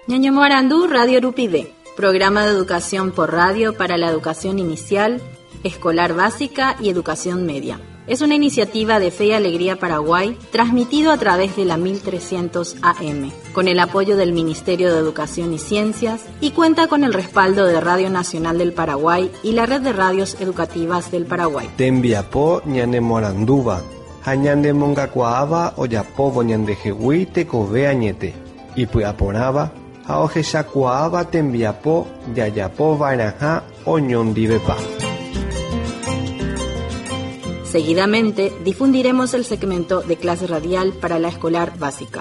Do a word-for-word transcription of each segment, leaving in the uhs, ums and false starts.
Ñañomoarandú Radio Rupide, programa de educación por radio para la educación inicial, escolar básica y educación media. Es una iniciativa de Fe y Alegría Paraguay, transmitido a través de la mil trescientos A M, con el apoyo del Ministerio de Educación y Ciencias, y cuenta con el respaldo de Radio Nacional del Paraguay y la Red de Radios Educativas del Paraguay. Tembiapó ñanemoranduba, hañandemongacuaaba oyapobo ñandejehui tekove añete, y puyaporaba, haojeshakuaaba tembiapó yayapo vairajá oñondivepa. Seguidamente, difundiremos el segmento de clase radial para la escolar básica.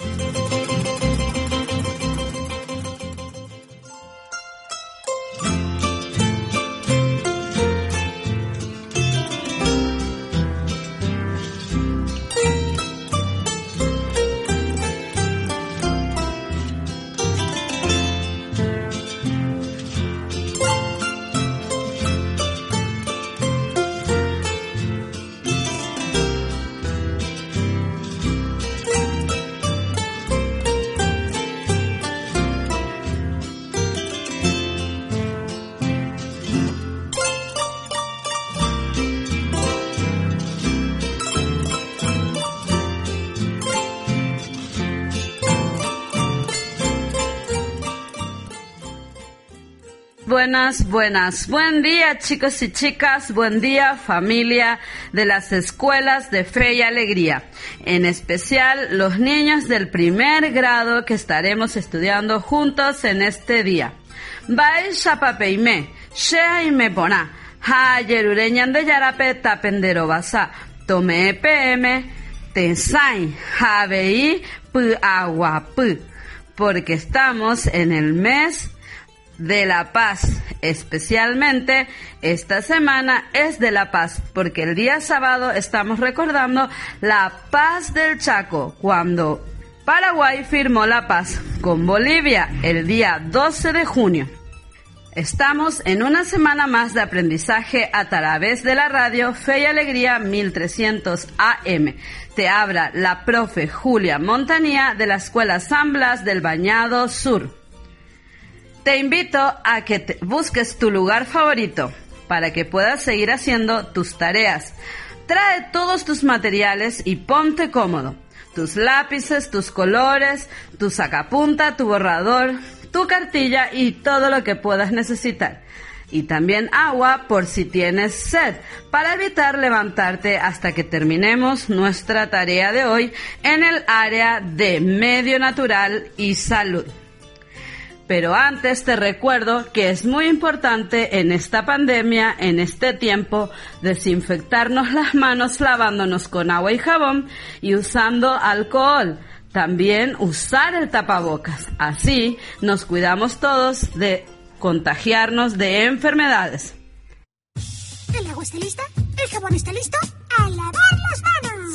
Buenas, buenas. Buen día, chicos y chicas. Buen día, familia de las escuelas de Fe y Alegría. En especial, los niños del primer grado que estaremos estudiando juntos en este día. Bai shapapeime, shea y me pona. Ha yerureñan de yarape tapendero basa. Tome pm, tensain, habei pu agua pu. Porque estamos en el mes de la paz, especialmente esta semana es de la paz, porque el día sábado estamos recordando la paz del Chaco, cuando Paraguay firmó la paz con Bolivia el día doce de junio. Estamos en una semana más de aprendizaje a través de la radio Fe y Alegría mil trescientos A M. Te habla la profe Julia Montanía de la Escuela San Blas del Bañado Sur. Te invito a que te busques tu lugar favorito para que puedas seguir haciendo tus tareas. Trae todos tus materiales y ponte cómodo. Tus lápices, tus colores, tu sacapunta, tu borrador, tu cartilla y todo lo que puedas necesitar. Y también agua por si tienes sed, para evitar levantarte hasta que terminemos nuestra tarea de hoy en el área de medio natural y salud. Pero antes te recuerdo que es muy importante en esta pandemia, en este tiempo, desinfectarnos las manos lavándonos con agua y jabón y usando alcohol. También usar el tapabocas. Así nos cuidamos todos de contagiarnos de enfermedades. ¿El agua está lista? ¿El jabón está listo? ¡A lavar las manos!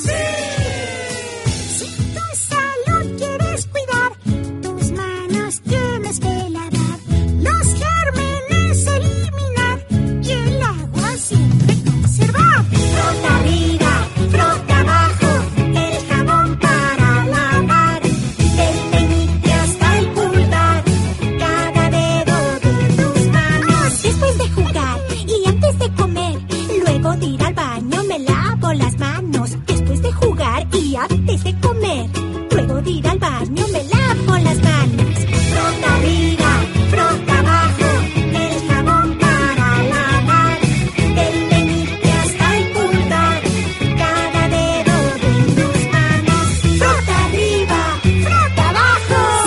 ¡Sí! Si tu salud quieres cuidar, tus manos tienes que lavar, los gérmenes eliminar y el agua siempre conservar. Frota arriba, frota abajo, el jabón para lavar, del meñique hasta el pulgar, cada dedo de tus manos. Después de jugar y antes de comer, luego de ir al baño me lavo las manos. Después de jugar y antes de comer, luego de ir al baño me lavo las manos. Frota arriba, frota abajo, el jabón para lavar, del meñique hasta el pulgar, cada dedo de tus manos. Frota arriba, frota abajo.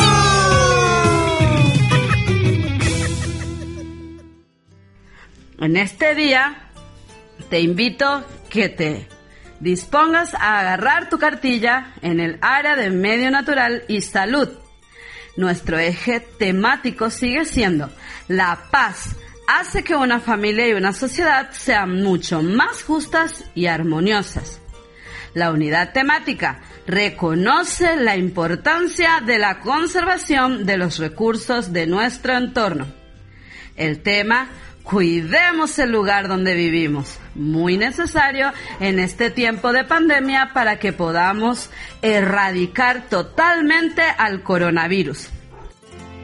En este día te invito que te dispongas a agarrar tu cartilla en el área de medio natural y salud. Nuestro eje temático sigue siendo la paz. Hace que una familia y una sociedad sean mucho más justas y armoniosas. La unidad temática reconoce la importancia de la conservación de los recursos de nuestro entorno. El tema: cuidemos el lugar donde vivimos. Muy necesario en este tiempo de pandemia para que podamos erradicar totalmente al coronavirus.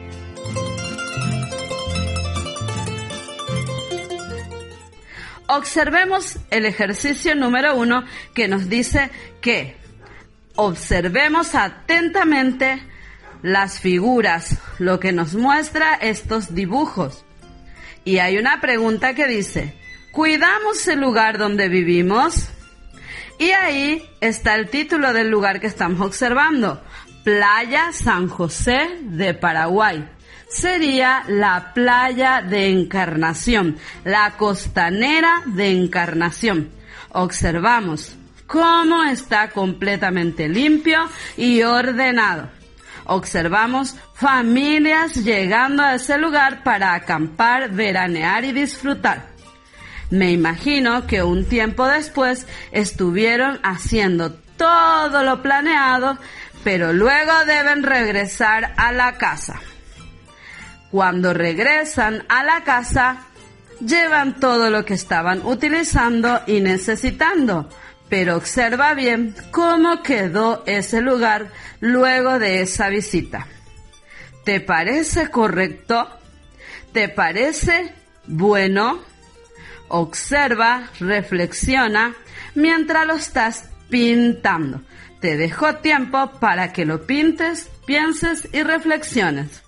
Observemos el ejercicio número uno que nos dice que observemos atentamente las figuras, lo que nos muestra estos dibujos. Y hay una pregunta que dice, ¿cuidamos el lugar donde vivimos? Y ahí está el título del lugar que estamos observando, Playa San José de Paraguay. Sería la playa de Encarnación, la costanera de Encarnación. Observamos cómo está completamente limpio y ordenado. Observamos familias llegando a ese lugar para acampar, veranear y disfrutar. Me imagino que un tiempo después estuvieron haciendo todo lo planeado, pero luego deben regresar a la casa. Cuando regresan a la casa, llevan todo lo que estaban utilizando y necesitando, pero observa bien cómo quedó ese lugar luego de esa visita. ¿Te parece correcto? ¿Te parece bueno? Observa, reflexiona mientras lo estás pintando. Te dejo tiempo para que lo pintes, pienses y reflexiones.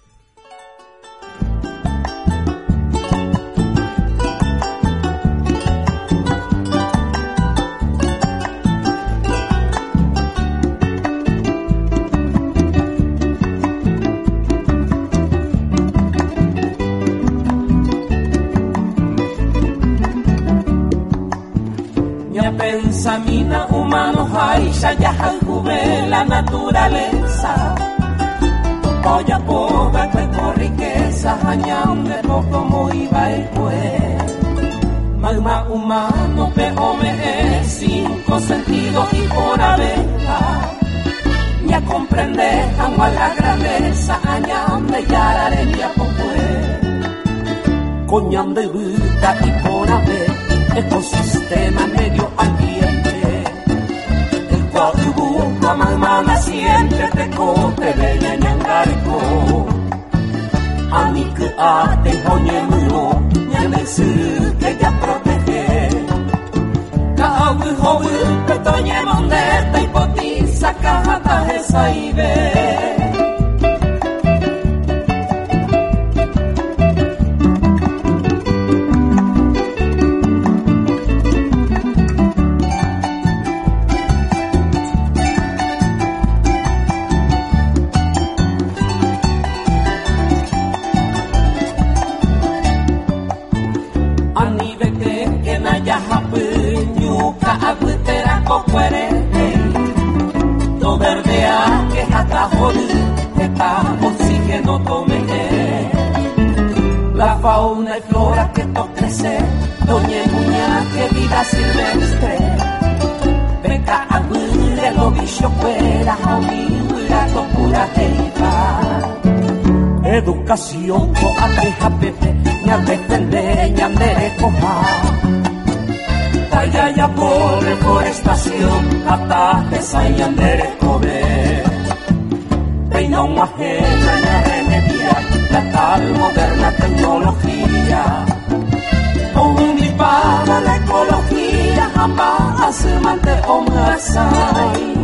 Pensamina humano haisha ya halgube la naturaleza. Toya poga que por riqueza hañambe poco como iba el juez. Magma humano pe ome cinco sentidos y por abeja. Ya comprende agua la grandeza añambe ya areña popue. Coñambe buta y por abeja. Ecosistema medio ambiente, el cual busca mamá naciente te cote de ñangarco. A mi que ate hoñe mulo, ñanesu que ya protege. Kawi howi que toñe mondeta hipotiza cajata esa y ve. Oxígeno tome la fauna y flora que to crece, doña muña que vida silvestre, beca aguile lo bicho fuera, aguila to pura heiva, educación co abeja pepe, ña defende, ña merecoja, talla ya por reforestación, ataje sayan merecobe. No más ajena remediar la tal moderna tecnología. Un para la ecología jamás se mantiene omgasai.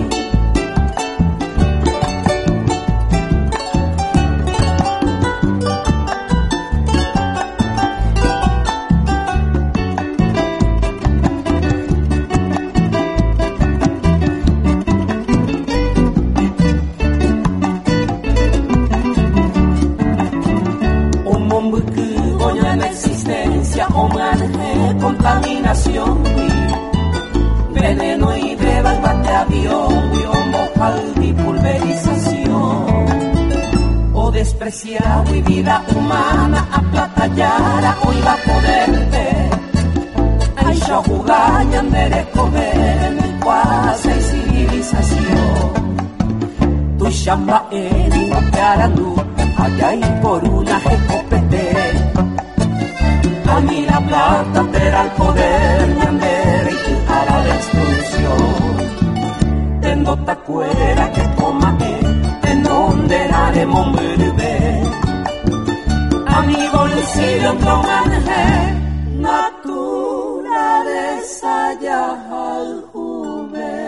Contaminación, veneno y bebas de avión, y pulverización, o despreciado y vida humana a plata yara o iba a poderte. Ay, yo jugar y andere comer en mi cuasa y civilización. Tu chamba en no te harán luz, allá y por una escopete. A mí la plata te da el poder, ñandera y tu cara de destrucción. Tengo tacuera que coma en donde haremos bebé. A mi bolsillo con ángel natural. playa al juve.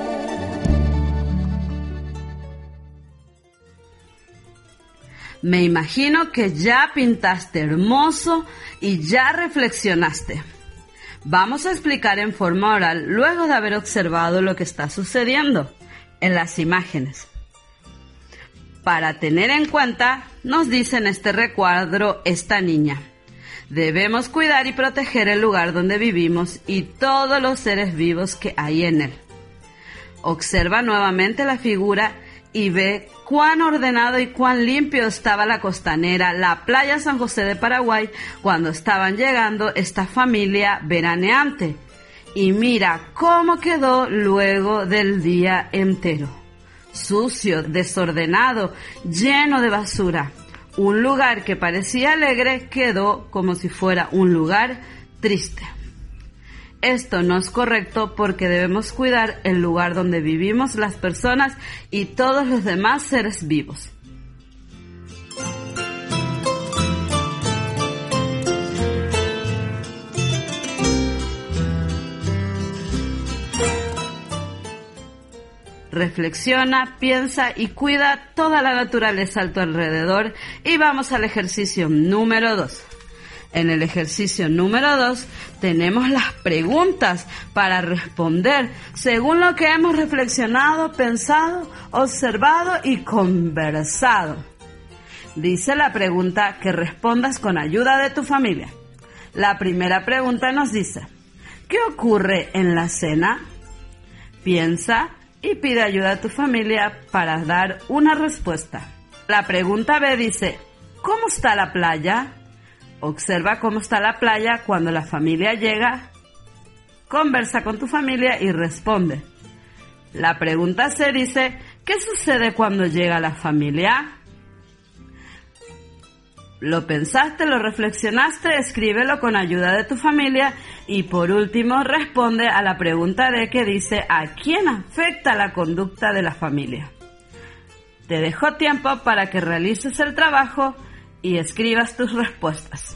Me imagino que ya pintaste hermoso y ya reflexionaste. Vamos a explicar en forma oral luego de haber observado lo que está sucediendo en las imágenes. Para tener en cuenta, nos dice en este recuadro esta niña: debemos cuidar y proteger el lugar donde vivimos y todos los seres vivos que hay en él. Observa nuevamente la figura y ve cuán ordenado y cuán limpio estaba la costanera, la playa San José de Paraguay, cuando estaban llegando esta familia veraneante. Y mira cómo quedó luego del día entero. Sucio, desordenado, lleno de basura. Un lugar que parecía alegre quedó como si fuera un lugar triste. Esto no es correcto porque debemos cuidar el lugar donde vivimos las personas y todos los demás seres vivos. Reflexiona, piensa y cuida toda la naturaleza a tu alrededor y vamos al ejercicio número dos. En el ejercicio número dos tenemos las preguntas para responder según lo que hemos reflexionado, pensado, observado y conversado. Dice la pregunta que respondas con ayuda de tu familia. La primera pregunta nos dice: ¿qué ocurre en la cena? Piensa y pide ayuda a tu familia para dar una respuesta. La pregunta B dice: ¿cómo está la playa? Observa cómo está la playa cuando la familia llega. Conversa con tu familia y responde. La pregunta C dice: ¿qué sucede cuando llega la familia? Lo pensaste, lo reflexionaste, escríbelo con ayuda de tu familia y por último responde a la pregunta D que dice: ¿a quién afecta la conducta de la familia? Te dejo tiempo para que realices el trabajo y escribas tus respuestas.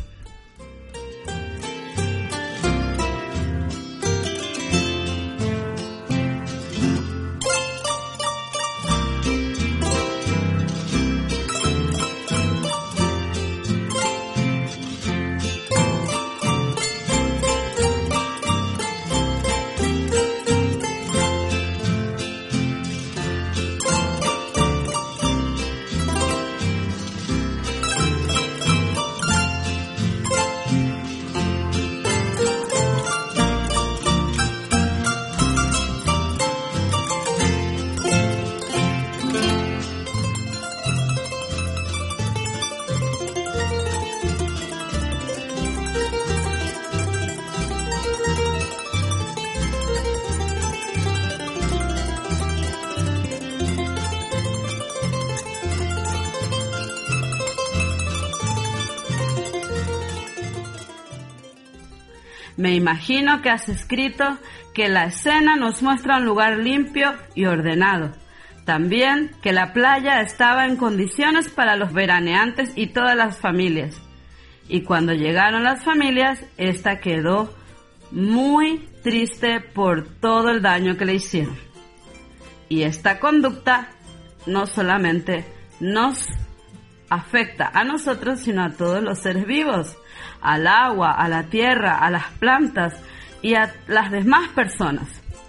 Me imagino que has escrito que la escena nos muestra un lugar limpio y ordenado. También que la playa estaba en condiciones para los veraneantes y todas las familias. Y cuando llegaron las familias, esta quedó muy triste por todo el daño que le hicieron. Y esta conducta no solamente nos afecta a nosotros, sino a todos los seres vivos, al agua, a la tierra, a las plantas y a las demás personas.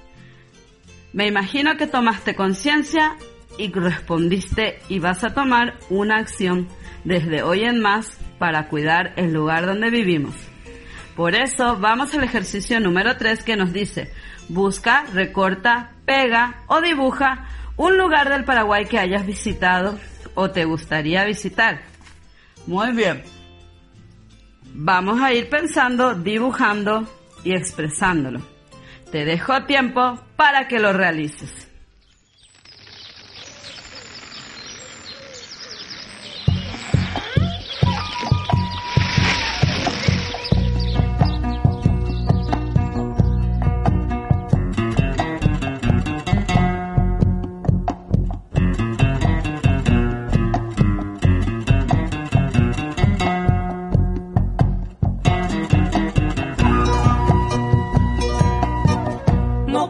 Me imagino que tomaste conciencia y respondiste y vas a tomar una acción desde hoy en más para cuidar el lugar donde vivimos. Por eso vamos al ejercicio número tres que nos dice: busca, recorta, pega o dibuja un lugar del Paraguay que hayas visitado o te gustaría visitar. Muy bien. Vamos a ir pensando, dibujando y expresándolo. Te dejo tiempo para que lo realices.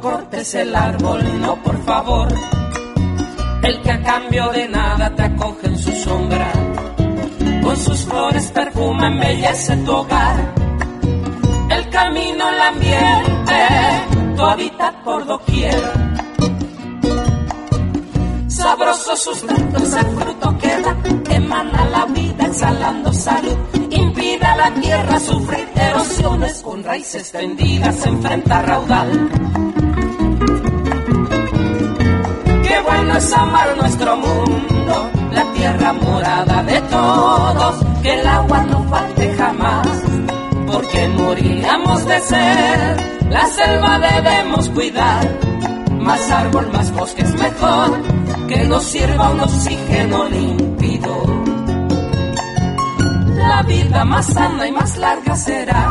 cortes el árbol, no por favor. El que a cambio de nada te acoge en su sombra, con sus flores perfuma, embellece tu hogar. El camino, el ambiente, tu hábitat por doquier. Sabrosos sus frutos, el fruto que da, emana la vida exhalando salud. Impide a la tierra sufrir erosiones, con raíces tendidas enfrenta raudal. Qué bueno es amar nuestro mundo, la tierra morada de todos, que el agua no falte jamás, porque moriríamos de sed. La selva debemos cuidar, más árbol, más bosques mejor, que nos sirva un oxígeno límpido. La vida más sana y más larga será.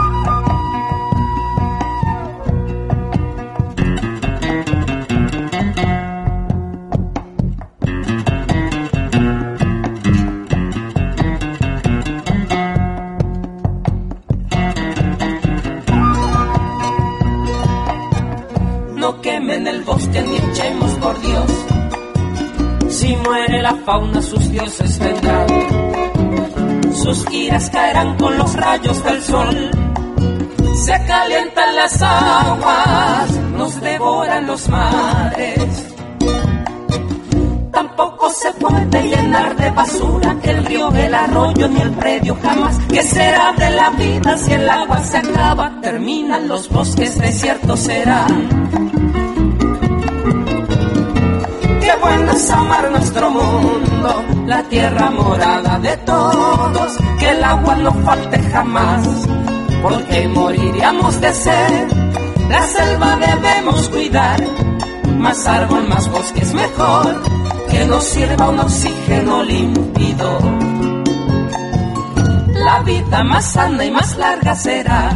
No quemen el bosque ni echemos por Dios. Si muere la fauna, sus dioses vendrán. Sus iras caerán con los rayos del sol. Se calientan las aguas, nos devoran los mares. Tampoco se puede llenar de basura el río, el arroyo ni el predio jamás. ¿Qué será de la vida si el agua se acaba? Terminan los bosques, desiertos serán. Qué bueno es amar nuestro mundo, la tierra morada de todos, que el agua no falte jamás, porque moriríamos de sed. La selva debemos cuidar, más árbol, más bosques mejor, que nos sirva un oxígeno límpido. La vida más sana y más larga será.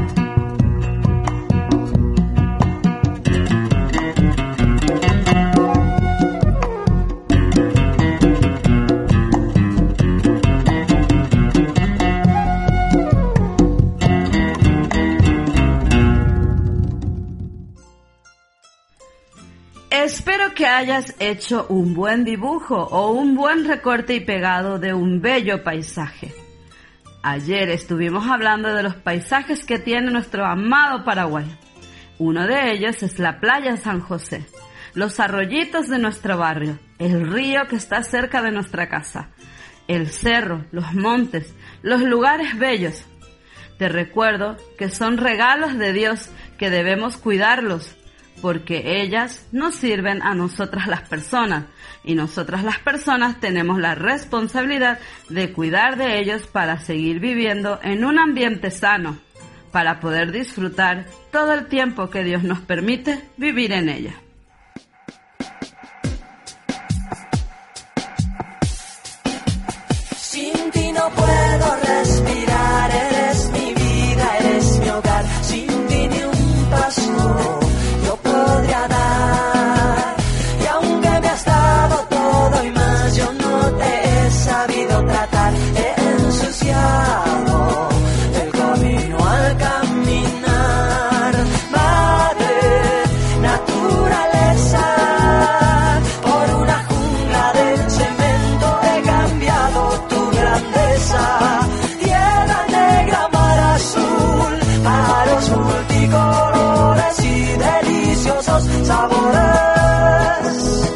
Espero que hayas hecho un buen dibujo o un buen recorte y pegado de un bello paisaje. Ayer estuvimos hablando de los paisajes que tiene nuestro amado Paraguay. Uno de ellos es la playa San José, los arroyitos de nuestro barrio, el río que está cerca de nuestra casa, el cerro, los montes, los lugares bellos. Te recuerdo que son regalos de Dios que debemos cuidarlos, porque ellas nos sirven a nosotras las personas, y nosotras las personas tenemos la responsabilidad de cuidar de ellos para seguir viviendo en un ambiente sano, para poder disfrutar todo el tiempo que Dios nos permite vivir en ella. Sin ti no puedo respirar, eres mi vida, eres mi hogar, sin ti ni un paso podría dar, y aunque me has dado todo y más, yo no te he sabido tratar, he ensuciado el camino al caminar. Madre naturaleza, por una jungla de cemento he cambiado tu grandeza. Tierra negra, mar azul, pájaros multicolores y deliciosos sabores.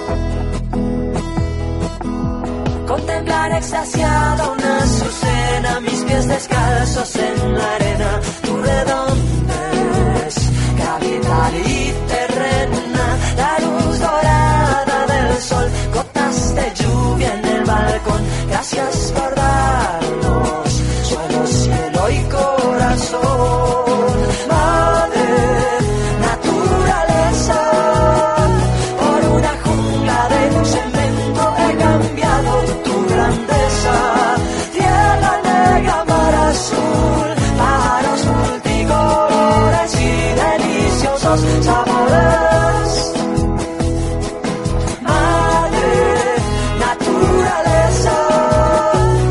Contemplar extasiado una azucena, mis pies descalzos en la arena. Tú redondes, capital y terrena, la luz dorada del sol, gotas de lluvia en el balcón. Gracias por darnos suelo, cielo y corazón. Sabores, madre naturaleza,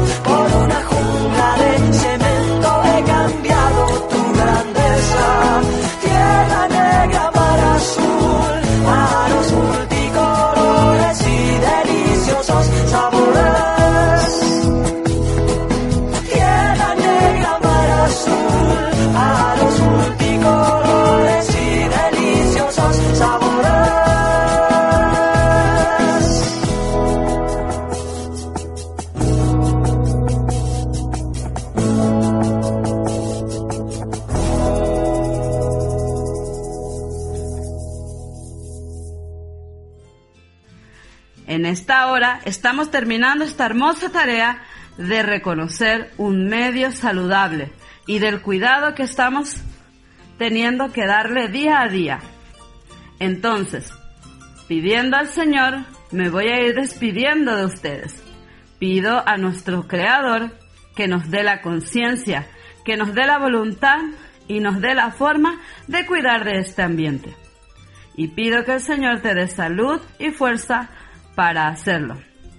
En esta hora estamos terminando esta hermosa tarea de reconocer un medio saludable y del cuidado que estamos teniendo que darle día a día. Entonces, pidiendo al Señor, me voy a ir despidiendo de ustedes. Pido a nuestro Creador que nos dé la conciencia, que nos dé la voluntad y nos dé la forma de cuidar de este ambiente. Y pido que el Señor te dé salud y fuerza para hacerlo.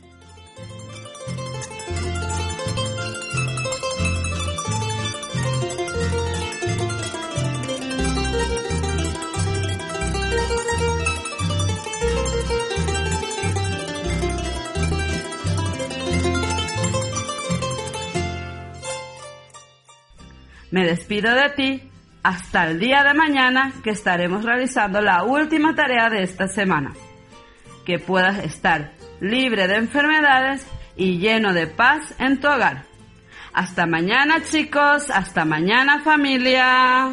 Me despido de ti hasta el día de mañana, que estaremos realizando la última tarea de esta semana. Que puedas estar libre de enfermedades y lleno de paz en tu hogar. Hasta mañana, chicos, hasta mañana, familia.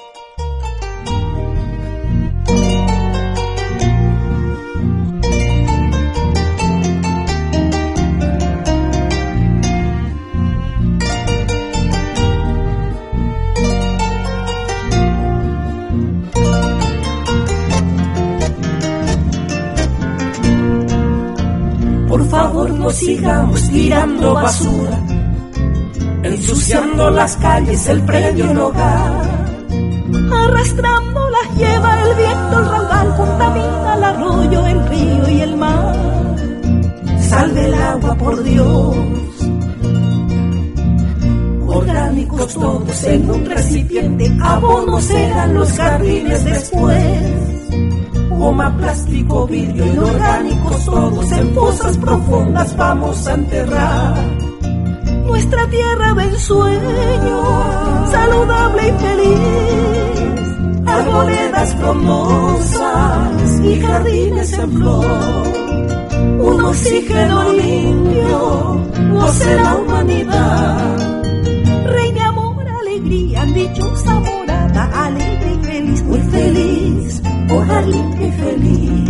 Por favor, no sigamos tirando basura, ensuciando las calles, el predio, el hogar. Arrastrando las lleva el viento, el raudal contamina el arroyo, el río y el mar. Salve el agua, por Dios. Orgánicos todos en un recipiente, abonos serán los jardines después. Goma, plástico, vidrio, inorgánicos todos en fosas profundas vamos a enterrar. Nuestra tierra ve en sueño, saludable y feliz, arboledas frondosas y jardines en flor. Un oxígeno limpio goce la humanidad. Reina amor, alegría, dichosa morada, alegre y feliz, muy feliz, hogar limpio y feliz.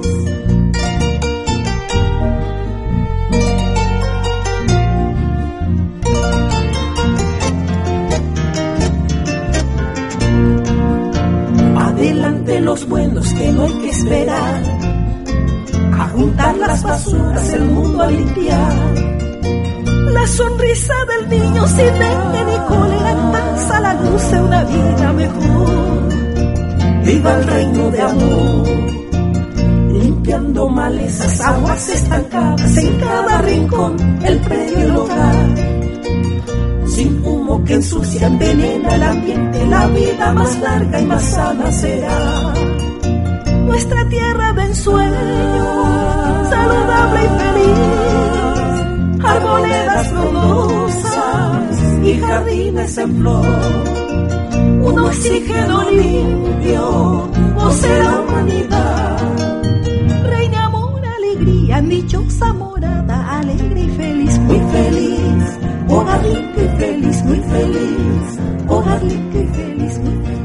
Adelante los buenos, que no hay que esperar, a juntar las basuras, el mundo a limpiar. La sonrisa del niño sin dengue ni cólera, en paz a la luz de una vida mejor. Viva el reino de amor, limpiando malezas, aguas estancadas en cada rincón, el predio, el hogar. Sin humo que ensucia, envenena el ambiente, la vida más larga y más sana será. Nuestra tierra ve en sueño, saludable y feliz, arboledas frondosas y jardines en flor. Un oxígeno limpio goce la humanidad. Reina amor, alegría, dichosa morada, alegre y feliz, muy feliz, hogar limpio y feliz, muy feliz, hogar limpio y feliz, muy feliz.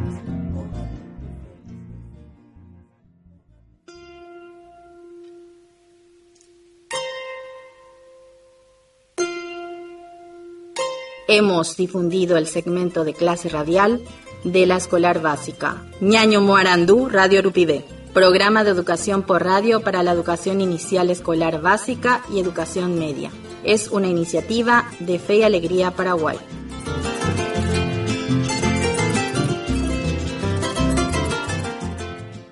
Hemos difundido el segmento de clase radial de la escolar básica Ñaño Moarandú, Radio Rupibé, programa de educación por radio para la educación inicial escolar básica y educación media. Es una iniciativa de Fe y Alegría Paraguay.